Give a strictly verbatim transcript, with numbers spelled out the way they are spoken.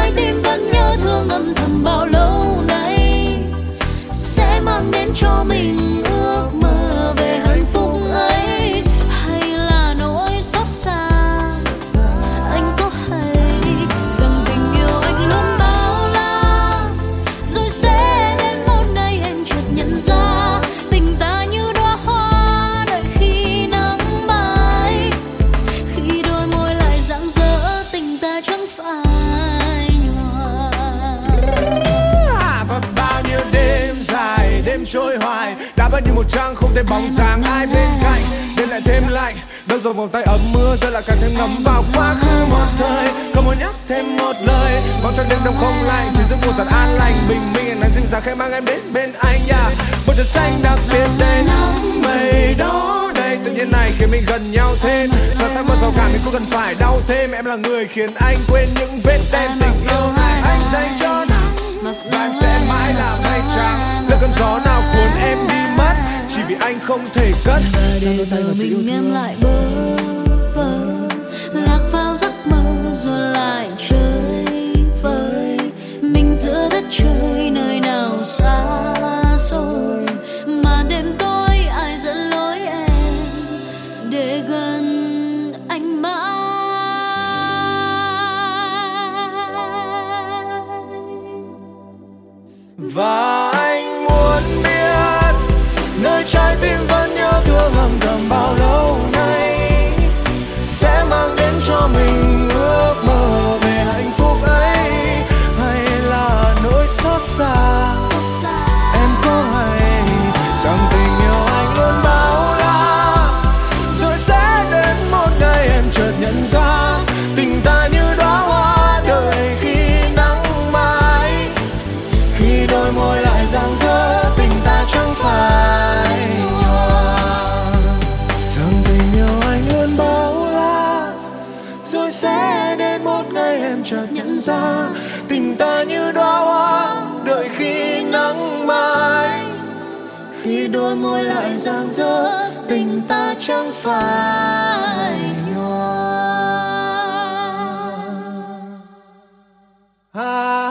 trái tim vẫn nhớ thương âm thầm bao lâu nay, sẽ mang đến cho mình ước mơ về hạnh phúc ấy. Hay là nỗi xót xa, anh có hay rằng tình yêu anh luôn bao la, rồi sẽ đến một ngày em chợt nhận ra tình ta như đóa hoa đợi khi nắng mai, khi đôi môi lại rạng rỡ tình ta chẳng phải nhòa. Và bao nhiêu đêm dài, đêm trôi hoài, đã vẫn như một trăng không thấy bóng dáng ai bên cạnh. Đêm lại thêm lạnh, đâu rồi vòng tay ấm mưa rơi lại càng thêm ngấm vào quá khứ một thời. Không muốn nhắc thêm một lời, mong cho đêm đông không lạnh, chỉ giấc ngủ thật an lành. Bình minh nắng dịu dàng khẽ mang em đến bên anh. Yeah. Một trời xanh đặc biệt đây, nắng mây đó đây, tự nhiên này khiến mình gần nhau thêm. Giờ ta qua rào cản mình cũng cần phải đau thêm. Em là người khiến anh quên những vết đen tình yêu anh dành cho nắng, và em sẽ mãi là mây trắng. Lỡ cơn gió nào cuốn em đi mất, chỉ vì anh không thể cất. Để giờ mình em lại bơ vơ, lạc vào giấc mơ rồi lại chơi vơi. Mình giữa đất trời nơi nào xa xôi, mà đêm tối ai dẫn lối em để gần anh mãi. Và anh muốn biết nơi trái tim vẫn nhớ thương âm thầm bao lâu nay, sẽ mang đến cho mình ước mơ về hạnh phúc ấy. Hay là nỗi xót xa, em có hay rằng tình yêu anh luôn bao la, rồi sẽ đến một ngày em chợt nhận ra tình ta như đóa hoa đợi khi nắng mai, khi đôi môi lại rạng rỡ tình ta chẳng phải nhòa. Rằng tình yêu anh luôn bao la, rồi sẽ đến một ngày em chợt nhận ra tình ta như đóa hoa đợi khi nắng mai, khi đôi môi lại rạng rỡ tình ta chẳng phải nhòa.